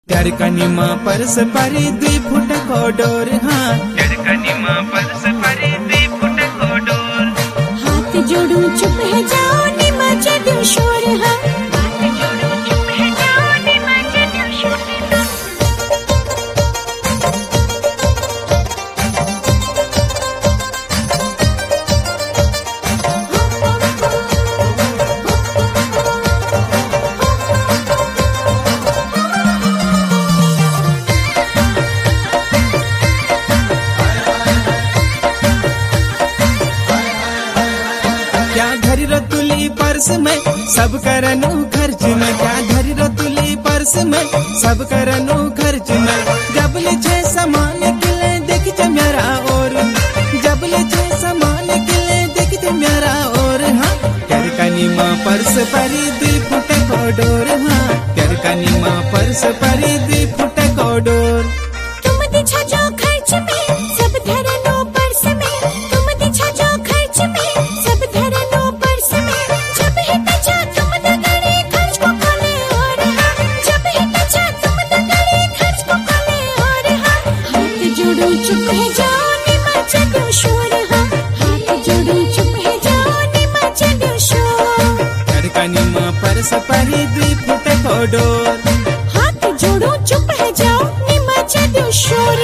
टरकनिमा परस परी 2 फुट कोडोर हाँ टरकनिमा परस परी 2 फुट कोडोर। हाथ जोड़ू चुप है जाओ निमा चढ़ो शोर हाँ हाथ जोड़ू चुप है जाओ निमा चढ़ो शोर। क्या घरी रतुली पर्स में सब करनु खर्च में क्या घरी रतुली पर्स में सब करनु खर्च में जब ले छे सामान किले देख जे मेरा और जब ले छे सामान किले देख जे मेरा और हाँ टरकनिमा पर्स परी 2 फुट कोडोर हाँ टरकनिमा पर्स परी 2 फुट कोडोर। तुम दिछा जो खर्च में सब धरनो पर्स में तुम दिछा जो खर्च में सब धरनो पर्स में जब है तचा तुम दगड़े खर्च को खोले और हाँ जब है तचा तुम दगड़े खर्च को खोले और हाँ हाथ जोड़ो चुप है जाओ निमा चढ़ो शोर हाँ हाथ जोड़ो चुप है जाओ निमा चढ़ो शोर। टरकनिमा पर्स परी 2 फुट कोडोर। हाथ जोड़ो चुप है जाओ निमा चढ़ो शोर।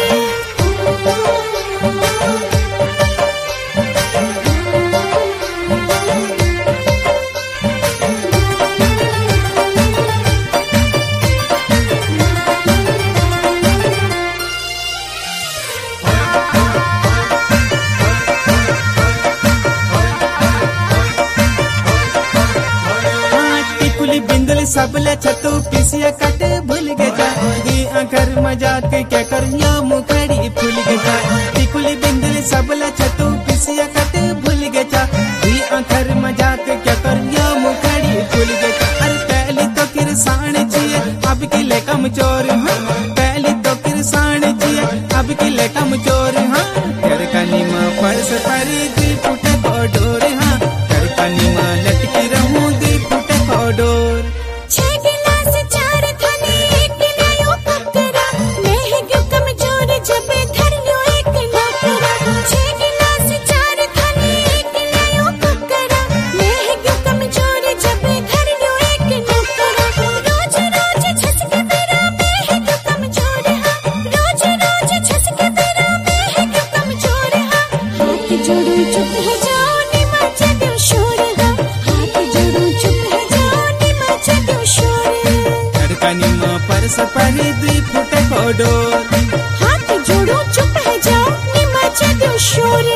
बिंदल सबले छतु पिसिया कट भूल गया दी आखर मजाक क्या कर या मुखड़ी फूल गया टिकुली बिंदल सबले छतु पिसिया कट भूल गया दी आखर मजाक क्या कर या मुखड़ी फूल गया। अरे पहली तो किरसान चाहिए अब की ले कमजोर हाँ पहली तो किरसान चाहिए अब की ले कमजोर हाँ टरकनिमा पर्स परी 2 फुट कोडोर हाँ टरकनिमा लटकी रहूं 2 फुट कोडोर। 6 गिलास 4 थाली 1 गिलायो ककरा मैं है क्यों कमजोर जब धरियो 1 नौकरा 6 गिलास 4 थाली 1 गिलायो ककरा मैं है क्यों कमजोर जब धरियो 1 नौकरा। रोज रोज छसके मेरा मैं है क्यों कमजोर हाँ रोज रोज छसके मेरा मैं है क्यों कमजोर हाँ हाथ जोड़ो चुप है जाओ निमा चढ़ो शोर हाँ हाथ जोड़ो चुप है जाओ निमा चढ़ो शोर। टरकनिमा पर्स परी 2 फुट कोडोर। हाथ जोड़ो चुप है जाओ निमा चढ़ो शोर।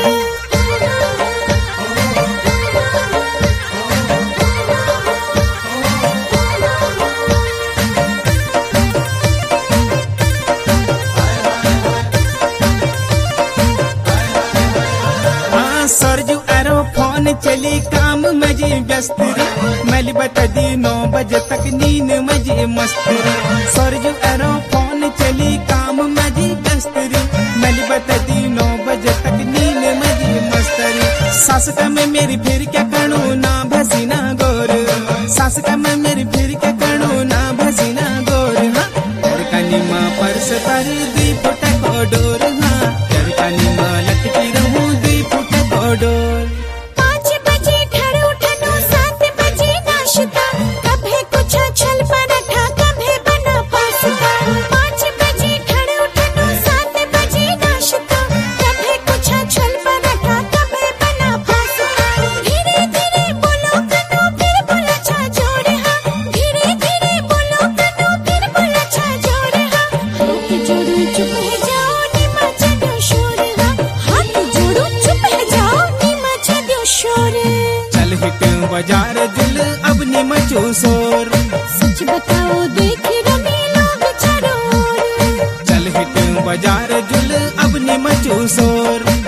हाँ सरजू एरो फोन चली काम में जी व्यस्त रे मैली बता दी 9 बजे तक नींद में जी मस्त रे सरजू एरो फोन चली काम में जी व्यस्त रे मैली बता दी 9 बजे तक नींद में जी मस्त रे। सास का मैं मेरी फिर क्या करूँ ना भसीना गोर सास का मैं मेरी फिर क्या करूँ ना भसीना गोर हाँ टरकनिमा पर्स परी 2 फुट कोडोर हाँ टरकनिमा लटकी रहूं 2 फुट कोडोर। 5 बजे घर उठनो 7 बजे नाश्ता कभी कुछ छल पराठा कभी बना पास्ता 5 बजे घर उठनो 7 बजे नाश्ता कभी कुछ छल पराठा कभी बना पास्ता। धीरे धीरे बोलो कनो फिर बोला छा जोड़े हाँ धीरे धीरे बोलो कनो फिर बोला छा जोड़े हाँ हाथ जोड़ो चुप है जाओ निमा चढ़ो शोर हाँ हाथ जोड़ो चुप है जाओ निमा चढ़ो शोर। चल हिट बाजार दिल अब निमचो शोर सच बताओ देख रमे लोग चारों ओर। चल हिट बाजार दिल अब निमचो शोर